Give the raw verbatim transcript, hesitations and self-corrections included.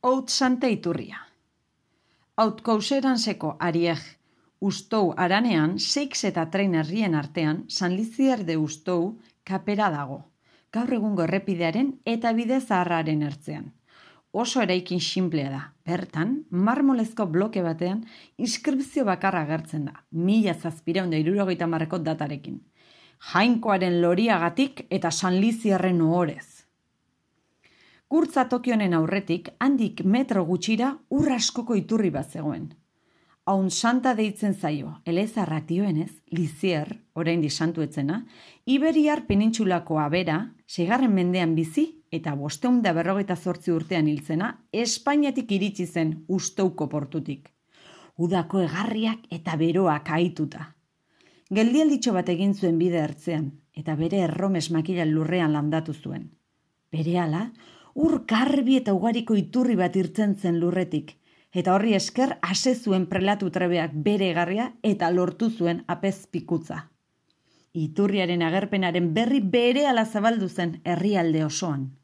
Haut Santa Iturria. Haut kouseranseko arieg, ustou aranean, seix eta trein herrien artean, San Lizier de ustou kapera dago, gaur egungo errepidearen eta bide zaharraren ertzean. Oso eraikin sinplea da, bertan, marmolezko bloke batean, inskripzio bakarra agertzen da, mila zazpireun da hirurogeita hamarreko datarekin. Jainkoaren loriagatik eta San Lizierren ohorez. Gurtza Tokionen aurretik, handik metro gutxira ur askoko iturri bat zegoen. Haun Santa deitzen zaio, elezarrak dioenez, Lizier, oraindik santu etzena, Iberiar penintsulako abera, seigarren mendean bizi eta bosteun da berrogeita zortzi urtean hiltzena, Espainiatik iritsi zen Ustouko portutik. Udako egarriak eta beroak ahituta. Geldialditxo bat egin zuen bide ertzean, eta bere erromes makila lurrean landatu zuen. Berehala, ur garbi eta ugariko iturri bat irtzen zen lurretik, eta horri esker ase zuen prelatu trebeak bere egarria eta lortu zuen apez pikutza. Iturriaren agerpenaren berri berehala zabaldu zen herrialde osoan.